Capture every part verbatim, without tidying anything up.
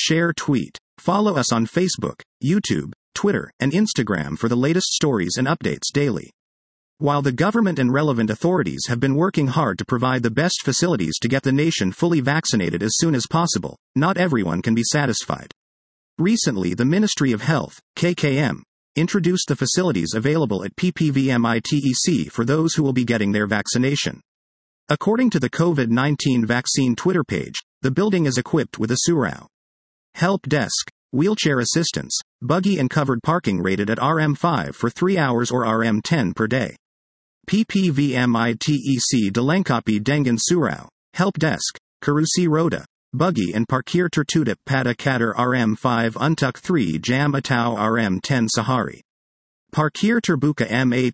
Share tweet. Follow us on Facebook, YouTube, Twitter, and Instagram for the latest stories and updates daily. While the government and relevant authorities have been working hard to provide the best facilities to get the nation fully vaccinated as soon as possible, not everyone can be satisfied. Recently, the Ministry of Health, K K M, introduced the facilities available at P P V M I T E C for those who will be getting their vaccination. According to the COVID nineteen vaccine Twitter page, the building is equipped with a Surau help desk, wheelchair assistance, buggy and covered parking rated at R M five for three hours or R M ten per day. P P V M I T E C Dilengkapi dengan Surau help desk, Kerusi Roda, buggy and parkir tertutup pada kadar R M five untuk three jam atau R M ten sehari. Parkir terbuka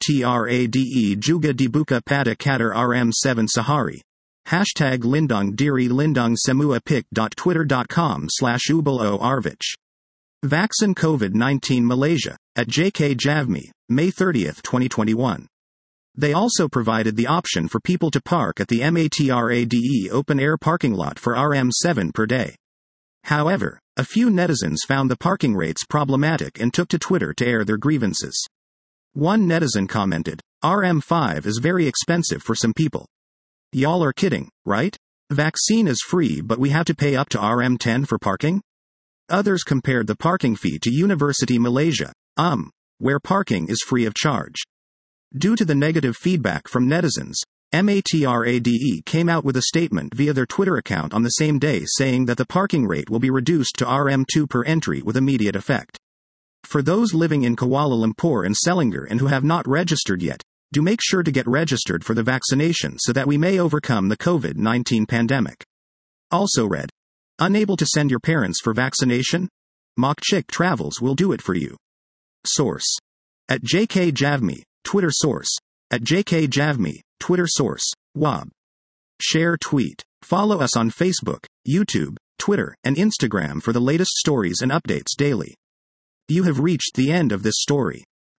matrade juga dibuka pada kadar R M seven sehari. Hashtag Lindung Diri Lindung Semua pic dot twitter dot com slash Ubalo Arvich. Vaccine COVID nineteen Malaysia, at J K Javmi, May thirtieth, twenty twenty-one. They also provided the option for people to park at the MATRADE open-air parking lot for R M seven per day. However, a few netizens found the parking rates problematic and took to Twitter to air their grievances. One netizen commented, R M five is very expensive for some people. Y'all are kidding, right? Vaccine is free but we have to pay up to R M ten for parking? Others compared the parking fee to University Malaysia, um, where parking is free of charge. Due to the negative feedback from netizens, MATRADE came out with a statement via their Twitter account on the same day saying that the parking rate will be reduced to R M two per entry with immediate effect. For those living in Kuala Lumpur and Selangor and who have not registered yet, do make sure to get registered for the vaccination so that we may overcome the COVID nineteen pandemic. Also read. Unable to send your parents for vaccination? Mokchik Travels will do it for you. Source. At J K Javmi, Twitter source. At J K Javmi, Twitter source, W A B. Share tweet. Follow us on Facebook, YouTube, Twitter, and Instagram for the latest stories and updates daily. You have reached the end of this story.